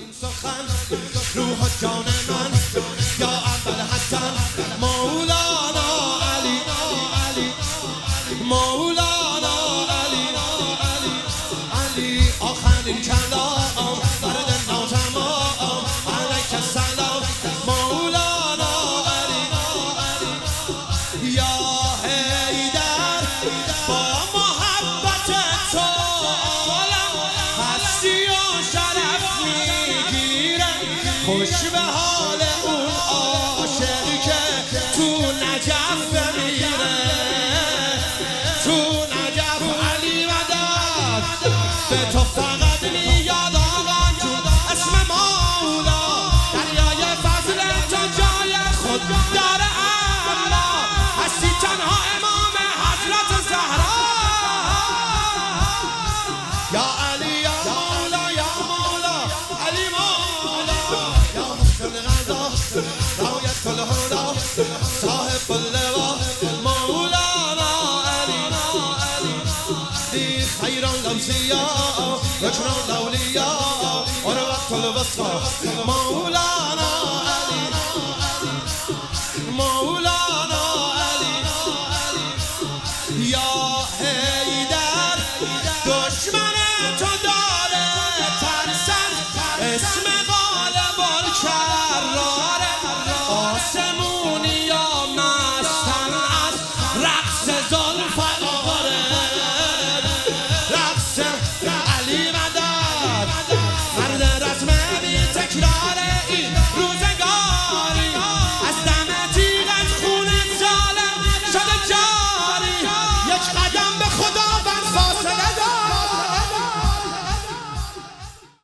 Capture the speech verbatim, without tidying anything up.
سخن روح و جان من یا اول حسن مولانا علی مولانا علی علی آخرین کلام برد ناتمام علیک السلام مولانا علی یا حیدر با محبت تو عالم هستی و شرف میگیره خوش به حال اون عاشقی که تو نجف میره تو نجف علی مدد به تو فقط میاد آقا جون اسم مولا دریای فضل تو جای خود داره اما هستی تنها امام حضرت زهرا یا علی یا مولا یا مولا علی مولا یا محسن غذا رایت کل هدا صاحب اللوا مولانا علی خیر الانبیا یجرى الاولیا اور وقت الوسطى مولا